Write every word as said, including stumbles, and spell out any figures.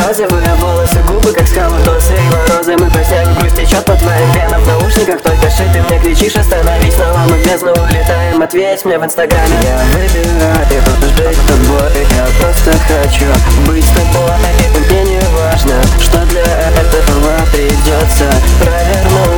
Розовые волосы, губы как скалы, то с розы. Мы по снегу, грусть течет по твоим венам. В наушниках только шит, ты мне кричишь, остановись. Снова мы в бездну улетаем, ответь мне в инстаграме. Я выбираю, жить с тобой. Я просто хочу быть с тобой. И мне не важно, что для этого придется провернуть.